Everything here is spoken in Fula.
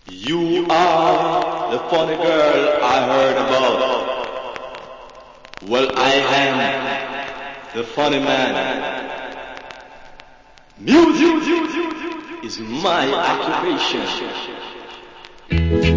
You are the funny girl I heard about. Well, I am the funny man. Music is my occupation.